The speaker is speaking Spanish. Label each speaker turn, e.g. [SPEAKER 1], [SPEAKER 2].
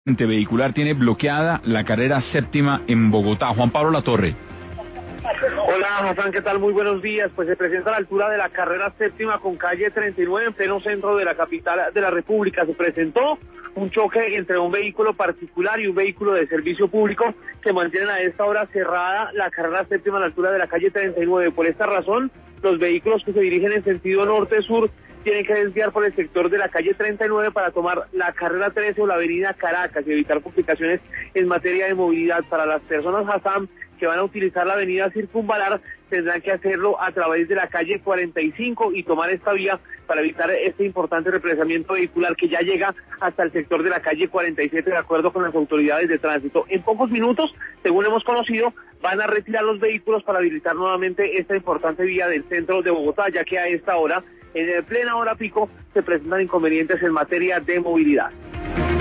[SPEAKER 1] Vehicular tiene bloqueada la carrera séptima en Bogotá. Juan Pablo Latorre.
[SPEAKER 2] Hola, Hassan, ¿qué tal? Muy buenos días. Pues se presenta a la altura de la carrera séptima con calle 39 en pleno centro de la capital de la República. Se presentó un choque entre un vehículo particular y un vehículo de servicio público que mantienen a esta hora cerrada la carrera séptima a la altura de la calle 39. Por esta razón, los vehículos que se dirigen en sentido norte-sur tienen que desviar por el sector de la calle 39 para tomar la carrera 13 o la avenida Caracas y evitar complicaciones en materia de movilidad. Para las personas, Hassan, que van a utilizar la avenida Circunvalar, tendrán que hacerlo a través de la calle 45 y tomar esta vía para evitar este importante represamiento vehicular que ya llega hasta el sector de la calle 47 de acuerdo con las autoridades de tránsito. En pocos minutos, según hemos conocido, van a retirar los vehículos para habilitar nuevamente esta importante vía del centro de Bogotá, ya que a esta hora, en plena hora pico, se presentan inconvenientes en materia de movilidad.